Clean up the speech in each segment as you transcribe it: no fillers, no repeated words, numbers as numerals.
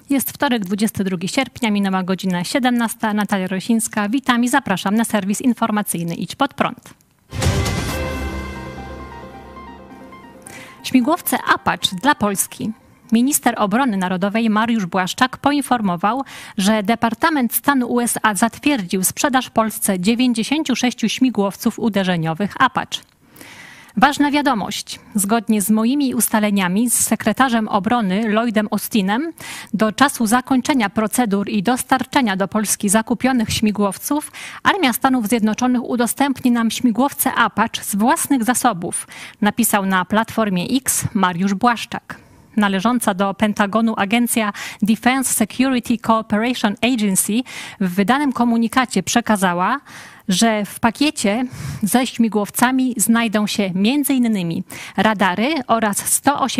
Jest wtorek, 22 sierpnia, minęła godzina 17. Natalia Rosińska, witam i zapraszam na serwis informacyjny Idź Pod Prąd. Śmigłowce Apache dla Polski. Minister Obrony Narodowej Mariusz Błaszczak poinformował, że Departament Stanu USA zatwierdził sprzedaż Polsce 96 śmigłowców uderzeniowych Apache. Ważna wiadomość. Zgodnie z moimi ustaleniami z sekretarzem obrony Lloydem Austinem, do czasu zakończenia procedur i dostarczenia do Polski zakupionych śmigłowców, Armia Stanów Zjednoczonych udostępni nam śmigłowce Apache z własnych zasobów, napisał na Platformie X Mariusz Błaszczak. Należąca do Pentagonu agencja Defense Security Cooperation Agency w wydanym komunikacie przekazała, że w pakiecie ze śmigłowcami znajdą się m.in. radary oraz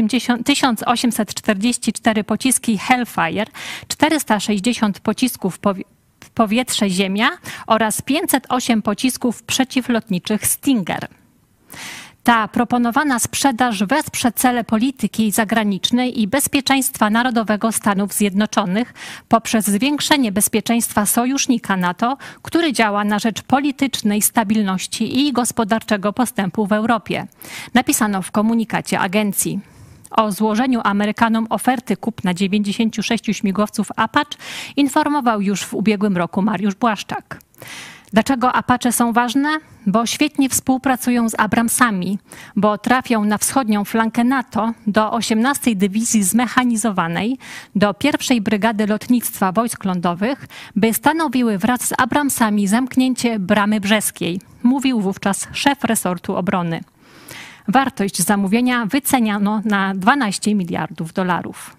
1844 pociski Hellfire, 460 pocisków powietrze-ziemia oraz 508 pocisków przeciwlotniczych Stinger. Ta proponowana sprzedaż wesprze cele polityki zagranicznej i bezpieczeństwa narodowego Stanów Zjednoczonych poprzez zwiększenie bezpieczeństwa sojusznika NATO, który działa na rzecz politycznej stabilności i gospodarczego postępu w Europie, napisano w komunikacie agencji. O złożeniu Amerykanom oferty kupna 96 śmigłowców Apache informował już w ubiegłym roku Mariusz Błaszczak. Dlaczego Apache są ważne? Bo świetnie współpracują z Abramsami, bo trafią na wschodnią flankę NATO do 18. Dywizji Zmechanizowanej, do 1. Brygady Lotnictwa Wojsk Lądowych, by stanowiły wraz z Abramsami zamknięcie Bramy Brzeskiej, mówił wówczas szef resortu obrony. Wartość zamówienia wyceniano na 12 miliardów dolarów.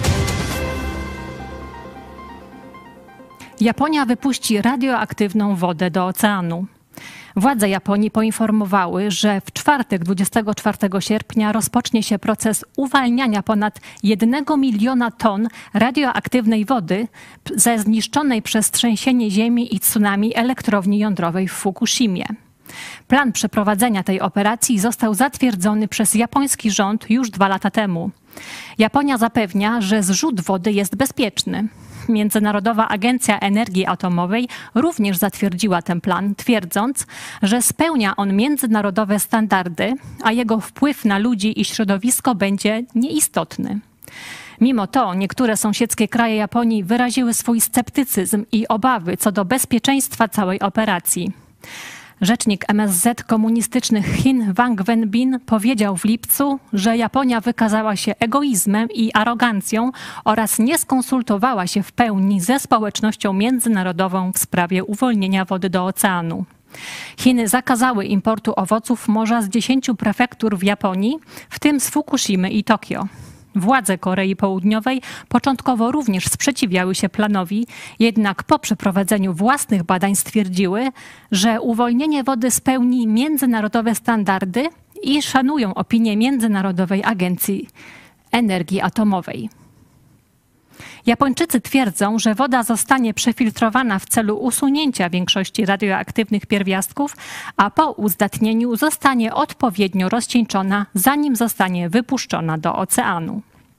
Japonia wypuści radioaktywną wodę do oceanu. Władze Japonii poinformowały, że w czwartek 24 sierpnia rozpocznie się proces uwalniania ponad 1 miliona ton radioaktywnej wody ze zniszczonej przez trzęsienie ziemi i tsunami elektrowni jądrowej w Fukushimie. Plan przeprowadzenia tej operacji został zatwierdzony przez japoński rząd już 2 lata temu. Japonia zapewnia, że zrzut wody jest bezpieczny. Międzynarodowa Agencja Energii Atomowej również zatwierdziła ten plan, twierdząc, że spełnia on międzynarodowe standardy, a jego wpływ na ludzi i środowisko będzie nieistotny. Mimo to niektóre sąsiedzkie kraje Japonii wyraziły swój sceptycyzm i obawy co do bezpieczeństwa całej operacji. Rzecznik MSZ komunistycznych Chin Wang Wenbin powiedział w lipcu, że Japonia wykazała się egoizmem i arogancją oraz nie skonsultowała się w pełni ze społecznością międzynarodową w sprawie uwolnienia wody do oceanu. Chiny zakazały importu owoców morza z 10 prefektur w Japonii, w tym z Fukushimy i Tokio. Władze Korei Południowej początkowo również sprzeciwiały się planowi, jednak po przeprowadzeniu własnych badań stwierdziły, że uwolnienie wody spełni międzynarodowe standardy i szanują opinię Międzynarodowej Agencji Energii Atomowej. Japończycy twierdzą, że woda zostanie przefiltrowana w celu usunięcia większości radioaktywnych pierwiastków, a po uzdatnieniu zostanie odpowiednio rozcieńczona, zanim zostanie wypuszczona do oceanu.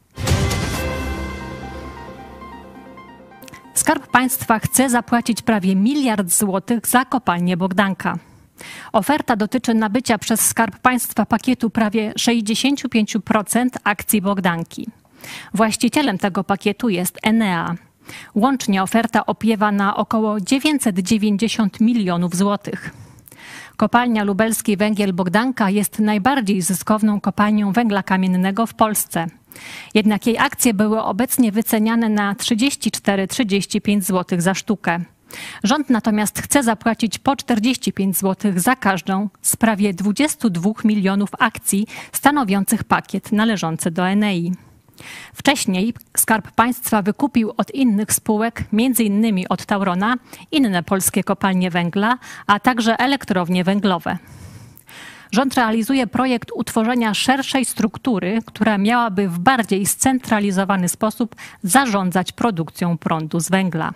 Skarb Państwa chce zapłacić prawie 1 miliard złotych za kopalnię Bogdanka. Oferta dotyczy nabycia przez Skarb Państwa pakietu prawie 65% akcji Bogdanki. Właścicielem tego pakietu jest Enea. Łącznie oferta opiewa na około 990 milionów złotych. Kopalnia Lubelski Węgiel Bogdanka jest najbardziej zyskowną kopalnią węgla kamiennego w Polsce. Jednak jej akcje były obecnie wyceniane na 34-35 zł za sztukę. Rząd natomiast chce zapłacić po 45 zł za każdą z prawie 22 milionów akcji stanowiących pakiet należący do Enei. Wcześniej Skarb Państwa wykupił od innych spółek, m.in. od Taurona, inne polskie kopalnie węgla, a także elektrownie węglowe. Rząd realizuje projekt utworzenia szerszej struktury, która miałaby w bardziej scentralizowany sposób zarządzać produkcją prądu z węgla.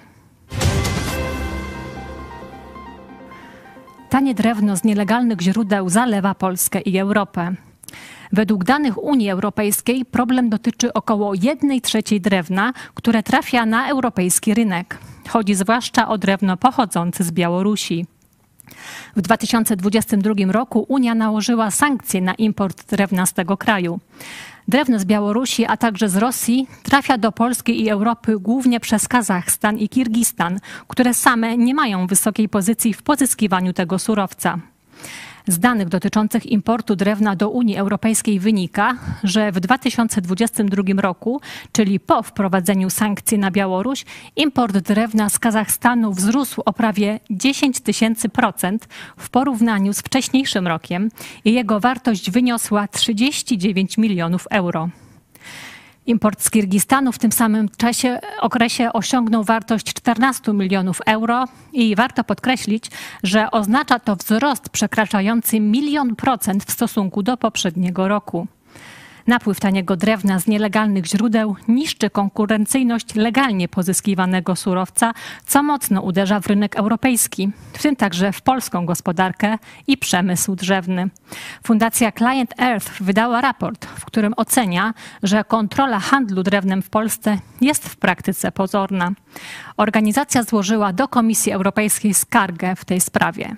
Tanie drewno z nielegalnych źródeł zalewa Polskę i Europę. Według danych Unii Europejskiej problem dotyczy około 1/3 drewna, które trafia na europejski rynek. Chodzi zwłaszcza o drewno pochodzące z Białorusi. W 2022 roku Unia nałożyła sankcje na import drewna z tego kraju. Drewno z Białorusi, a także z Rosji trafia do Polski i Europy głównie przez Kazachstan i Kirgistan, które same nie mają wysokiej pozycji w pozyskiwaniu tego surowca. Z danych dotyczących importu drewna do Unii Europejskiej wynika, że w 2022 roku, czyli po wprowadzeniu sankcji na Białoruś, import drewna z Kazachstanu wzrósł o prawie 10 000% w porównaniu z wcześniejszym rokiem i jego wartość wyniosła 39 milionów euro. Import z Kirgistanu w tym samym okresie osiągnął wartość 14 milionów euro i warto podkreślić, że oznacza to wzrost przekraczający 1 000 000% w stosunku do poprzedniego roku. Napływ taniego drewna z nielegalnych źródeł niszczy konkurencyjność legalnie pozyskiwanego surowca, co mocno uderza w rynek europejski, w tym także w polską gospodarkę i przemysł drzewny. Fundacja Client Earth wydała raport, w którym ocenia, że kontrola handlu drewnem w Polsce jest w praktyce pozorna. Organizacja złożyła do Komisji Europejskiej skargę w tej sprawie.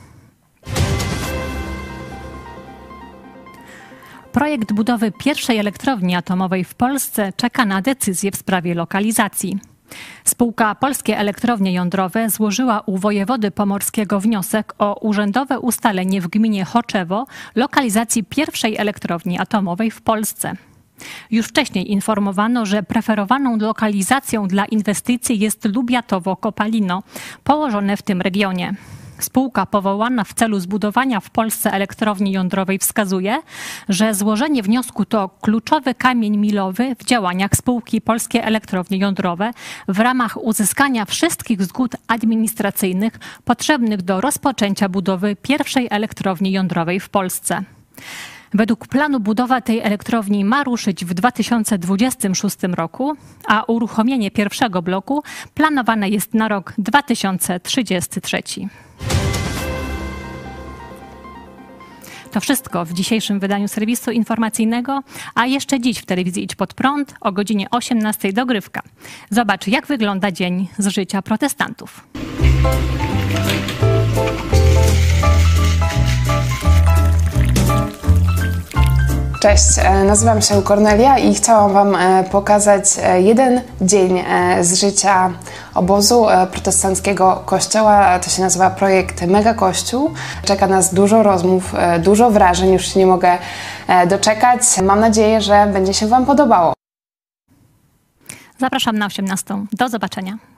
Projekt budowy pierwszej elektrowni atomowej w Polsce czeka na decyzję w sprawie lokalizacji. Spółka Polskie Elektrownie Jądrowe złożyła u wojewody pomorskiego wniosek o urzędowe ustalenie w gminie Choczewo lokalizacji pierwszej elektrowni atomowej w Polsce. Już wcześniej informowano, że preferowaną lokalizacją dla inwestycji jest Lubiatowo-Kopalino, położone w tym regionie. Spółka powołana w celu zbudowania w Polsce elektrowni jądrowej wskazuje, że złożenie wniosku to kluczowy kamień milowy w działaniach spółki Polskie Elektrownie Jądrowe w ramach uzyskania wszystkich zgód administracyjnych potrzebnych do rozpoczęcia budowy pierwszej elektrowni jądrowej w Polsce. Według planu budowa tej elektrowni ma ruszyć w 2026 roku, a uruchomienie pierwszego bloku planowane jest na rok 2033. To wszystko w dzisiejszym wydaniu serwisu informacyjnego, a jeszcze dziś w telewizji Idź Pod Prąd o godzinie 18 dogrywka. Zobacz, jak wygląda dzień z życia protestantów. Cześć, nazywam się Kornelia i chciałam Wam pokazać jeden dzień z życia obozu protestanckiego kościoła. To się nazywa projekt Mega Kościół. Czeka nas dużo rozmów, dużo wrażeń, już się nie mogę doczekać. Mam nadzieję, że będzie się Wam podobało. Zapraszam na 18. Do zobaczenia.